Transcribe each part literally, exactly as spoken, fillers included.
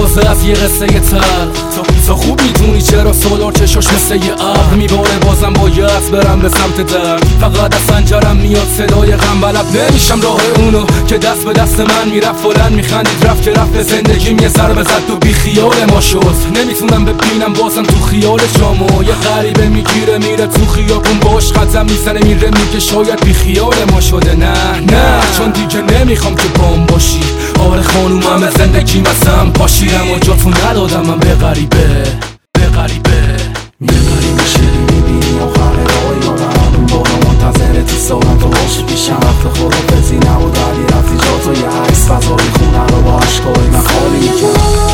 تازه از یه قصه تر. تو خوب میدونی چرا سولار چشاش مثل یه ابر میباره، بازم باید برم به سمت در. فقط از سنجرم میاد صدای غم، بلد نمیشم راه اونو که دست به دست من میرفت. فلان میخندید رفت که رفت زندگیم یه ضربه زد و بی خیال ما شد. نمیتونم ببینم بازم تو خیال شامو، یه غریبه میگیره میره تو خیابون باش خطم میزنه میره میگه شاید بی خیال ما شده. نه نه چون دیگه نمیخوام که بام باشی. آره خانومم زندگیم ازم پاشیرم و جاتون ندادم من به غریبه به غریبه میبری میشیری میبینی آخر رای و من اون بارا منتظرتی سالم تو باشی پیشم. وقت خدافزی نبود ولی رفتی جا تو یه عکس فضایی خونه رو با عشقایی من خالی میکنم.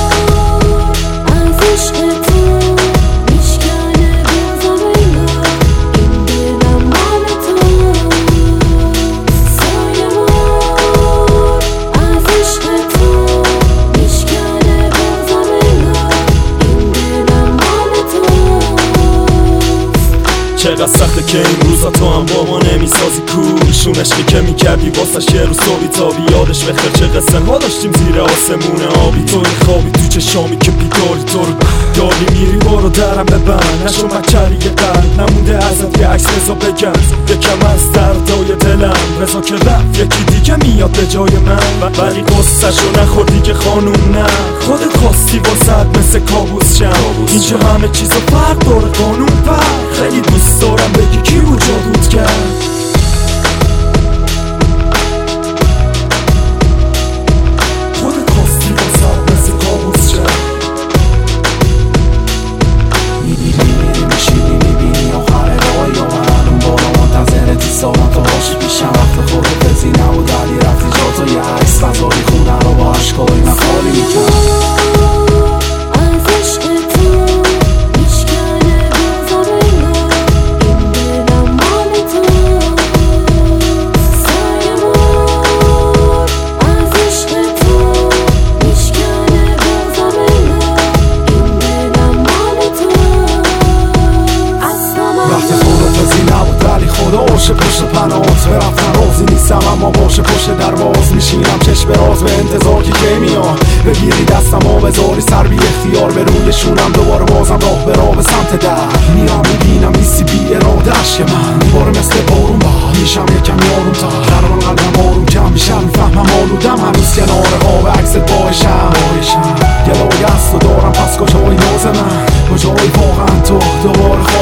چقدر سخته که این روزا تو هم با ما نمیسازی کوشون. عشقی که میکردی واسش یه روز صبحی تابی یادش بخیر چه قصه ها داشتیم زیر آسمون آبی. تو این خوابی تو چشامی که بیداری تو رو داری میری برو درم ببند نشو مکری یه قلب نمونده ازت یه عکس رضا بگم یکم از دردای دلم رضا که رفت یکی دیگه میاد به جای من. ولی قصه‌شو نخوردی که خانوم نه خودت خواستی واسد مثل کابوس شم. اینجا همه چیزا فرق داره قانون پر خیلی دوست دارم بگی کی رو جادوت کرد. خودت خواستی واسد مثل کابوس شم. میبینی میری میشینی میبینی آخر رای و من اون بالا منتظرتی سالم تو باشی پیشم. وقت خدافزی نبود ولی رفتی جا تو یه عکس فضایی خونه رو با عشقایی من خالی میکنم. باشه پشت پناهات رفتن رازی نیستم اما باشه پشت درواز میشینم چشم راز به انتظار که کی میاد بگیری دستم و بذاری سر بی اختیار به روی شونم. دوباره بازم راه به راه به سمت در میرم میبینم نیستی بی اراده عشق من دوباره مثل بارون باد میشم یکم یارون تا در من قلبم آروم کم میشم میفهمم آلودم هنوز کنار قاب عکست باشم باشم گلای است و دارم پس کجای ناز من کجای واقعا تو دوباره